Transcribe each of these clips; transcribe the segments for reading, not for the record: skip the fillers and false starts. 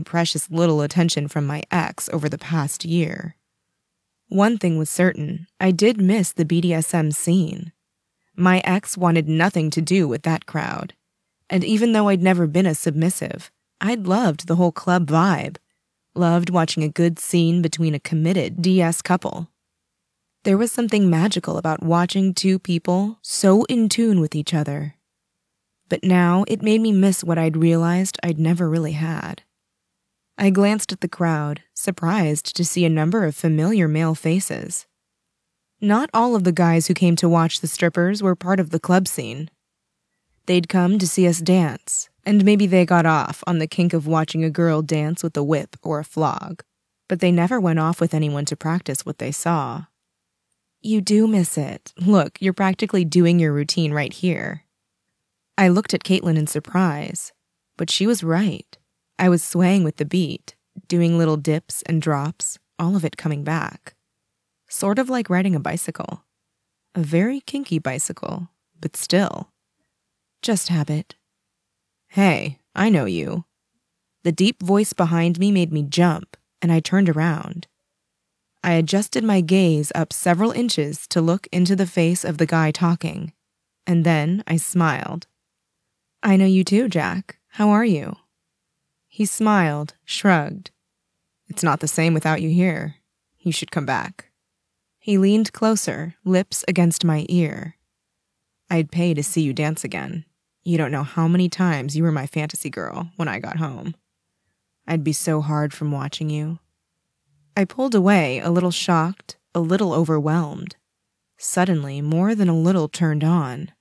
precious little attention from my ex over the past year. One thing was certain, I did miss the BDSM scene. My ex wanted nothing to do with that crowd. And even though I'd never been a submissive, I'd loved the whole club vibe. Loved watching a good scene between a committed DS couple. There was something magical about watching two people so in tune with each other. But now it made me miss what I'd realized I'd never really had. I glanced at the crowd, surprised to see a number of familiar male faces. Not all of the guys who came to watch the strippers were part of the club scene. They'd come to see us dance, and maybe they got off on the kink of watching a girl dance with a whip or a flog, but they never went off with anyone to practice what they saw. You do miss it. Look, you're practically doing your routine right here. I looked at Caitlin in surprise, but she was right. I was swaying with the beat, doing little dips and drops, all of it coming back. Sort of like riding a bicycle. A very kinky bicycle, but still. Just habit. Hey, I know you. The deep voice behind me made me jump, and I turned around. I adjusted my gaze up several inches to look into the face of the guy talking, and then I smiled. I know you too, Jack. How are you? He smiled, shrugged. It's not the same without you here. You should come back. He leaned closer, lips against my ear. I'd pay to see you dance again. You don't know how many times you were my fantasy girl when I got home. I'd be so hard from watching you. I pulled away, a little shocked, a little overwhelmed. Suddenly, more than a little turned on.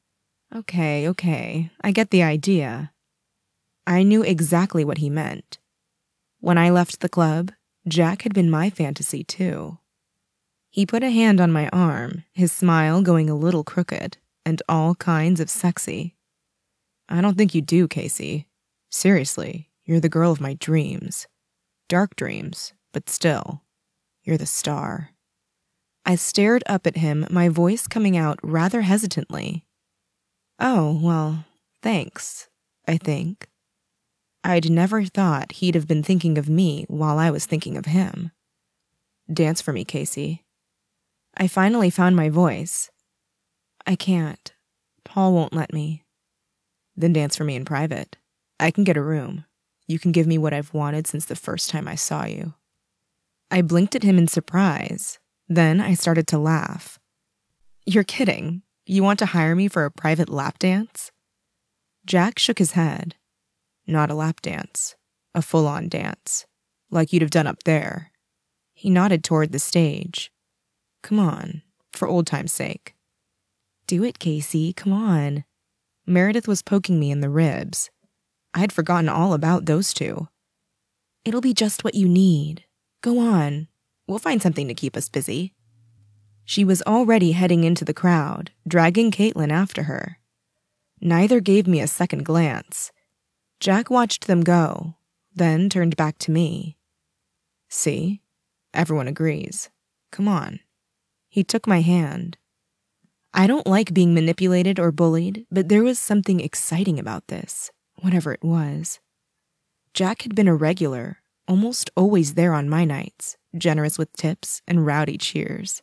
Okay, I get the idea. I knew exactly what he meant. When I left the club, Jack had been my fantasy too. He put a hand on my arm, his smile going a little crooked, and all kinds of sexy. I don't think you do, Casey. Seriously, you're the girl of my dreams. Dark dreams, but still, you're the star. I stared up at him, my voice coming out rather hesitantly. Oh, well, thanks, I think. I'd never thought he'd have been thinking of me while I was thinking of him. Dance for me, Casey. I finally found my voice. I can't. Paul won't let me. Then dance for me in private. I can get a room. You can give me what I've wanted since the first time I saw you. I blinked at him in surprise. Then I started to laugh. You're kidding. You want to hire me for a private lap dance? Jack shook his head. Not a lap dance. A full-on dance. Like you'd have done up there. He nodded toward the stage. Come on, for old time's sake. Do it, Casey, come on. Meredith was poking me in the ribs. I'd forgotten all about those two. It'll be just what you need. Go on. We'll find something to keep us busy. She was already heading into the crowd, dragging Caitlin after her. Neither gave me a second glance. Jack watched them go, then turned back to me. See? Everyone agrees. Come on. He took my hand. I don't like being manipulated or bullied, but there was something exciting about this, whatever it was. Jack had been a regular, almost always there on my nights, generous with tips and rowdy cheers.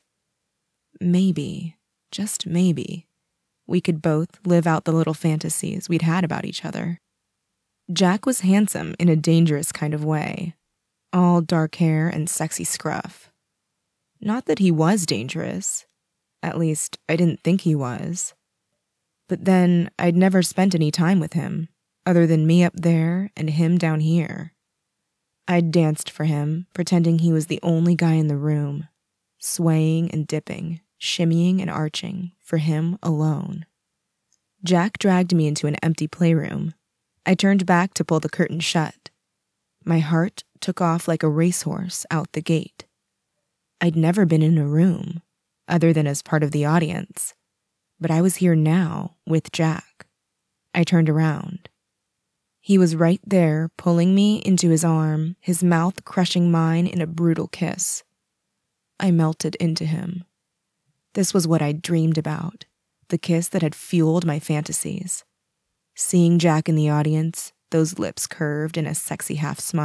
Maybe, just maybe, we could both live out the little fantasies we'd had about each other. Jack was handsome in a dangerous kind of way, all dark hair and sexy scruff. Not that he was dangerous. At least, I didn't think he was. But then, I'd never spent any time with him, other than me up there and him down here. I'd danced for him, pretending he was the only guy in the room, swaying and dipping, shimmying and arching, for him alone. Jack dragged me into an empty playroom. I turned back to pull the curtain shut. My heart took off like a racehorse out the gate. I'd never been in a room, other than as part of the audience, but I was here now with Jack. I turned around. He was right there, pulling me into his arm, his mouth crushing mine in a brutal kiss. I melted into him. This was what I'd dreamed about, the kiss that had fueled my fantasies. Seeing Jack in the audience, those lips curved in a sexy half smile.